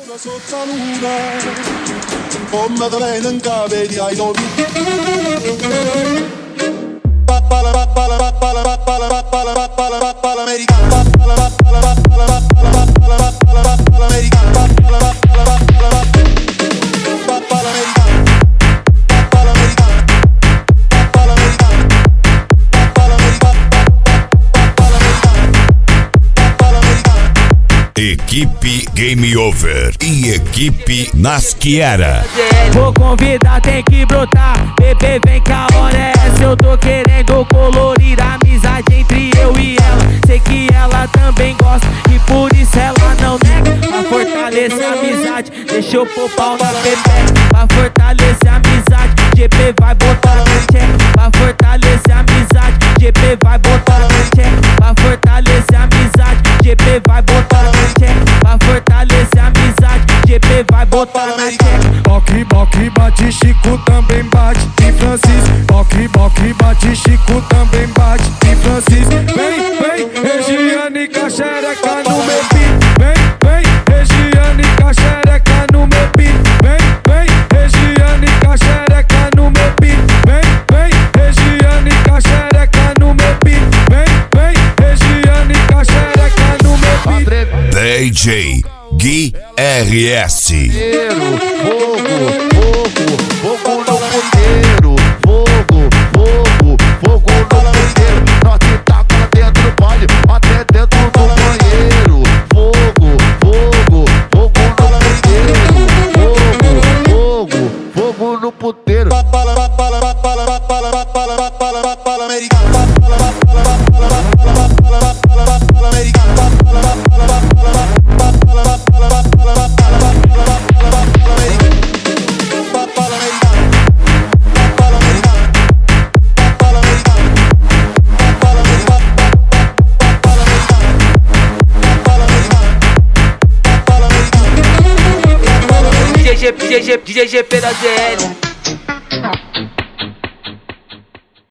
Sotto luna, come te ne incavedi ai nomi. Equipe Game Over e equipe Nasciera. Vou convidar, tem que brotar. Bebê, vem que a hora é essa. Eu tô querendo colorir a amizade entre eu e ela. Sei que ela também gosta e por isso ela não nega. Pra fortalecer a amizade, deixa eu pôr pau na pepeca. Pra fortalecer a amizade, GP vai botar na check. Pra fortalecer a amizade, GP vai botar na check. Pra fortalecer a amizade, GP vai botar na check. Pra fortalecer a amizade, GP vai botar na check. Boque, boque, bate, Chico também bate. E Francisco, boque, boque, bate, Chico também bate. E Francisco, vem, vem, Regiane, caxereca no meu pique. Vem, vem, Regiane, caxereca no meu pique. Vem, vem, Regiane, caxereca no meu pique. Vem, vem, Regiane, caxereca no meu pique. Vem, vem, Regiane, caxereca no meu pique. DJ Gui RS. Fogo no puteiro, fogo no puteiro. Nós te taca lá dentro do baile, até dentro do banheiro. Fogo no puteiro. Fogo no puteiro. DJ GP da ZL.